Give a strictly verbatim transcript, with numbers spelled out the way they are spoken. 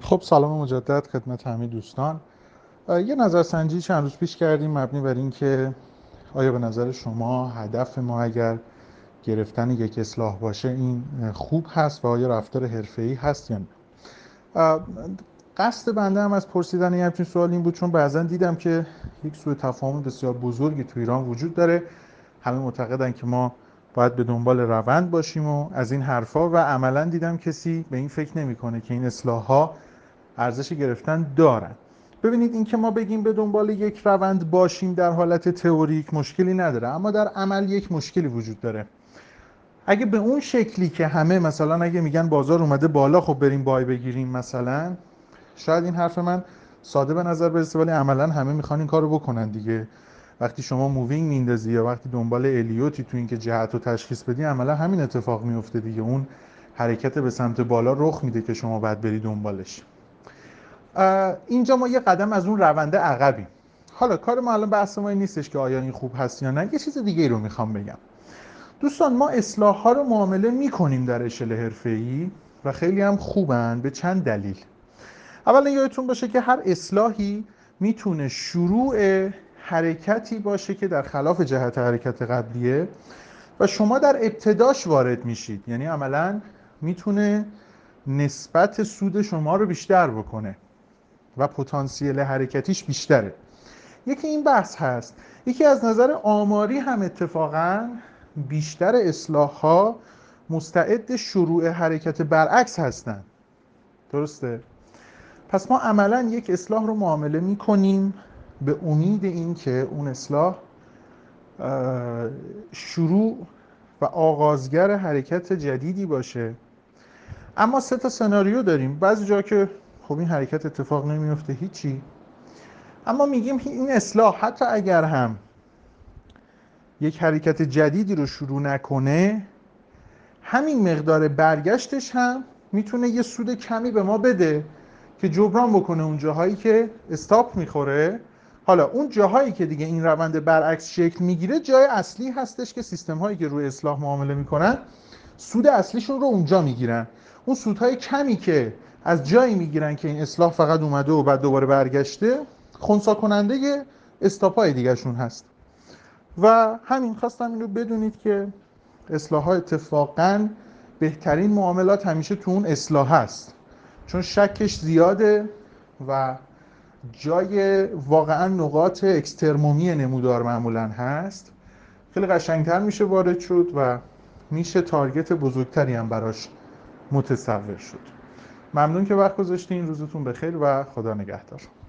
خب سلام مجدد خدمت همه دوستان. یه نظرسنجی چند روز پیش کردیم مبنی بر این که آیا به نظر شما هدف ما اگر گرفتن یک اصلاح باشه این خوب هست و آیا رفتار حرفه‌ای هست یا نه. قصد بنده هم از پرسیدن این همچین سوال این بود چون بعضا دیدم که یک سوء تفاهم بسیار بزرگی تو ایران وجود داره. همه معتقدن که ما باید به دنبال روند باشیم و از این حرفا و عملا دیدم کسی به این فکر نمی‌کنه که این اصلاح‌ها ارزش گرفتن دارن. ببینید این که ما بگیم به دنبال یک روند باشیم در حالت تئوریک مشکلی نداره، اما در عمل یک مشکلی وجود داره. اگه به اون شکلی که همه مثلا اگه میگن بازار اومده بالا خب بریم بای بگیریم مثلا، شاید این حرف من ساده به نظر برسه ولی عملا همه میخوان این کارو بکنن دیگه. وقتی شما مووینگ میندازی یا وقتی دنبال الیوتی تو این که جهت رو تشخیص بدی عملا همین اتفاق میفته دیگه. اون حرکت به سمت بالا رخ میده که شما باید بری دنبالش. اینجا ما یه قدم از اون رونده عقبیم. حالا کار ما الان بحث ما این نیستش که آیا این خوب هست یا نه، یه چیز دیگه ای رو میخوام بگم. دوستان ما اصلاح ها رو معامله میکنیم در اشل حرفه‌ای و خیلی هم خوبن به چند دلیل. اولا یادتون باشه که هر اصلاحی میتونه شروع حرکتی باشه که در خلاف جهت حرکت قبلیه و شما در ابتداش وارد میشید، یعنی عملا میتونه نسبت سود شما رو بیشتر بکنه و پتانسیل حرکتیش بیشتره. یکی این بحث هست. یکی از نظر آماری هم اتفاقاً بیشتر اصلاح ها مستعد شروع حرکت برعکس هستن. درسته؟ پس ما عملاً یک اصلاح رو معامله می کنیم به امید این که اون اصلاح شروع و آغازگر حرکت جدیدی باشه. اما سه تا سناریو داریم. بعضی جا که خب این حرکت اتفاق نمیفته هیچی، اما میگیم این اصلاح حتی اگر هم یک حرکت جدیدی رو شروع نکنه همین مقدار برگشتش هم میتونه یه سود کمی به ما بده که جبران بکنه اون جاهایی که استاپ میخوره. حالا اون جاهایی که دیگه این روند برعکس شکل میگیره جای اصلی هستش که سیستم هایی که روی اصلاح معامله میکنن سود اصلیشون رو اونجا میگیرن. اون سودهای کمی که از جایی میگیرن که این اصلاح فقط اومده و بعد دوباره برگشته خنثی کننده استاپای دیگه شون هست. و همین خواستم این رو بدونید که اصلاح ها اتفاقاً بهترین معاملات همیشه تو اون اصلاح هست، چون شکش زیاده و جای واقعاً نقاط اکسترمومی نمودار معمولاً هست. خیلی قشنگتر میشه وارد شد و میشه تارگت بزرگتری هم براش متصور شد. ممنون که وقت گذاشتین. روزتون بخیر و خدا نگهدار.